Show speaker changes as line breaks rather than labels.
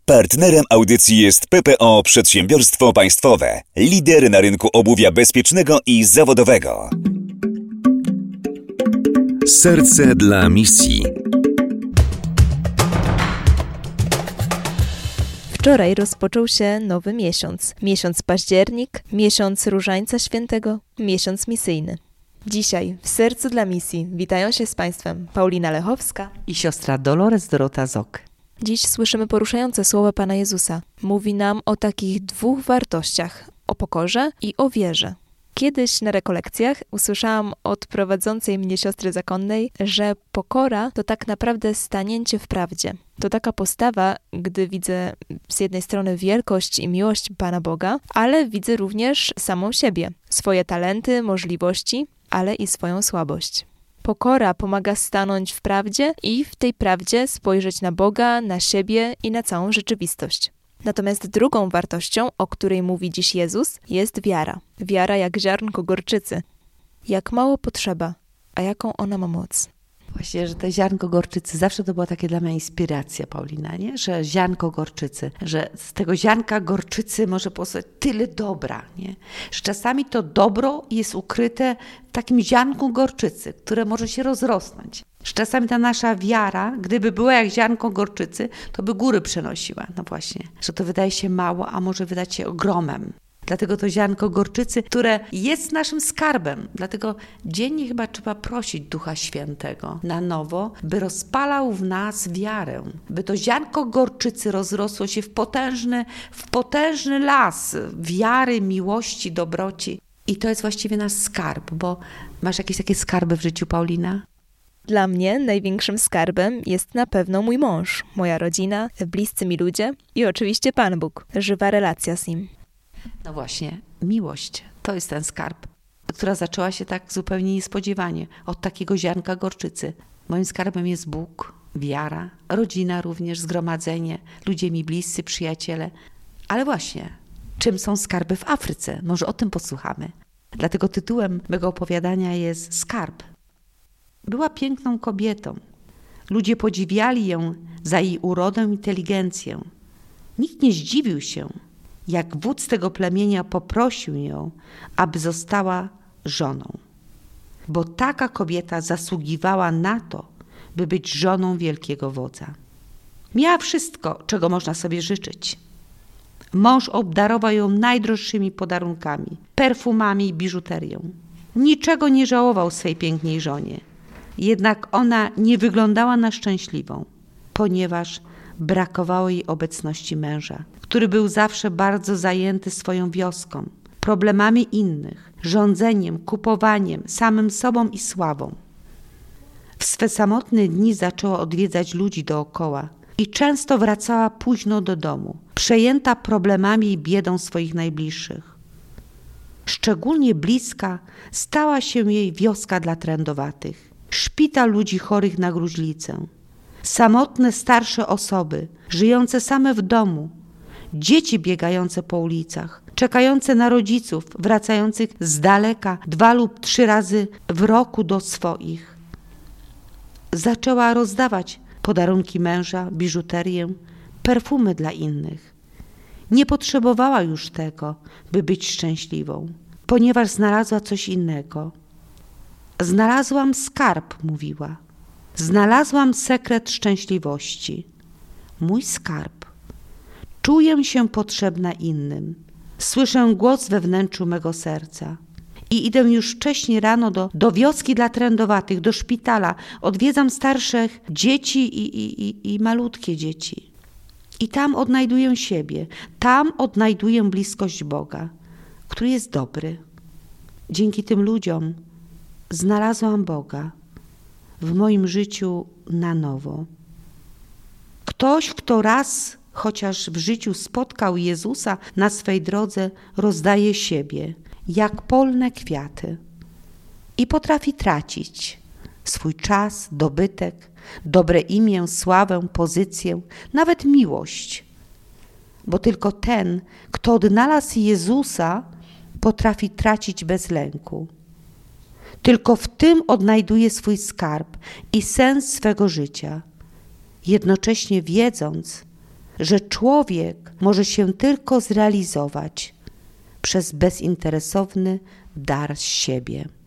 Partnerem audycji jest PPO Przedsiębiorstwo Państwowe, lider na rynku obuwia bezpiecznego i zawodowego. Serce dla misji.
Wczoraj rozpoczął się nowy miesiąc. Miesiąc październik, miesiąc Różańca Świętego, miesiąc misyjny. Dzisiaj w Sercu dla misji witają się z Państwem Paulina Lechowska
i siostra Dolores Dorota Zok.
Dziś słyszymy poruszające słowa Pana Jezusa. Mówi nam o takich dwóch wartościach, o pokorze i o wierze. Kiedyś na rekolekcjach usłyszałam od prowadzącej mnie siostry zakonnej, że pokora to tak naprawdę stanięcie w prawdzie. To taka postawa, gdy widzę z jednej strony wielkość i miłość Pana Boga, ale widzę również samą siebie, swoje talenty, możliwości, ale i swoją słabość. Pokora pomaga stanąć w prawdzie i w tej prawdzie spojrzeć na Boga, na siebie i na całą rzeczywistość. Natomiast drugą wartością, o której mówi dziś Jezus, jest wiara. Wiara jak ziarnko gorczycy. Jak mało potrzeba, a jaką ona ma moc.
Właśnie, że te ziarnko gorczycy, zawsze to była takie dla mnie inspiracja, Paulina, nie? Że ziarnko gorczycy, że z tego ziarnka gorczycy może powstać tyle dobra, nie? Że czasami to dobro jest ukryte w takim ziarnku gorczycy, które może się rozrosnąć. Że czasami ta nasza wiara, gdyby była jak ziarnko gorczycy, to by góry przenosiła. No właśnie, że to wydaje się mało, a może wydać się ogromem. Dlatego to ziarnko gorczycy, które jest naszym skarbem. Dlatego dziennie chyba trzeba prosić Ducha Świętego na nowo, by rozpalał w nas wiarę. By to ziarnko gorczycy rozrosło się w potężny las wiary, miłości, dobroci. I to jest właściwie nasz skarb, bo masz jakieś takie skarby w życiu, Paulina?
Dla mnie największym skarbem jest na pewno mój mąż, moja rodzina, bliscy mi ludzie i oczywiście Pan Bóg, żywa relacja z Nim.
No właśnie, miłość to jest ten skarb, która zaczęła się tak zupełnie niespodziewanie, od takiego ziarnka gorczycy. Moim skarbem jest Bóg, wiara, rodzina również, zgromadzenie, ludzie mi bliscy, przyjaciele. Ale właśnie, czym są skarby w Afryce? Może o tym posłuchamy. Dlatego tytułem mego opowiadania jest Skarb. Była piękną kobietą. Ludzie podziwiali ją za jej urodę i inteligencję. Nikt nie zdziwił się, jak wódz tego plemienia poprosił ją, aby została żoną. Bo taka kobieta zasługiwała na to, by być żoną wielkiego wodza. Miała wszystko, czego można sobie życzyć. Mąż obdarował ją najdroższymi podarunkami, perfumami i biżuterią. Niczego nie żałował swej pięknej żonie. Jednak ona nie wyglądała na szczęśliwą, ponieważ brakowało jej obecności męża, który był zawsze bardzo zajęty swoją wioską, problemami innych, rządzeniem, kupowaniem, samym sobą i sławą. W swe samotne dni zaczęła odwiedzać ludzi dookoła i często wracała późno do domu, przejęta problemami i biedą swoich najbliższych. Szczególnie bliska stała się jej wioska dla trędowatych, szpital ludzi chorych na gruźlicę, samotne starsze osoby, żyjące same w domu, dzieci biegające po ulicach, czekające na rodziców, wracających z daleka 2 lub 3 razy w roku do swoich. Zaczęła rozdawać podarunki męża, biżuterię, perfumy dla innych. Nie potrzebowała już tego, by być szczęśliwą, ponieważ znalazła coś innego. Znalazłam skarb, mówiła. Znalazłam sekret szczęśliwości. Mój skarb. Czuję się potrzebna innym. Słyszę głos we wnętrzu mego serca. I idę już wcześnie rano do wioski dla trędowatych, do szpitala. Odwiedzam starszych dzieci i malutkie dzieci. I tam odnajduję siebie. Tam odnajduję bliskość Boga, który jest dobry. Dzięki tym ludziom znalazłam Boga w moim życiu na nowo. Ktoś, kto raz chociaż w życiu spotkał Jezusa na swej drodze, rozdaje siebie jak polne kwiaty i potrafi tracić swój czas, dobytek, dobre imię, sławę, pozycję, nawet miłość. Bo tylko ten, kto odnalazł Jezusa, potrafi tracić bez lęku. Tylko w tym odnajduje swój skarb i sens swego życia, jednocześnie wiedząc, że człowiek może się tylko zrealizować przez bezinteresowny dar z siebie.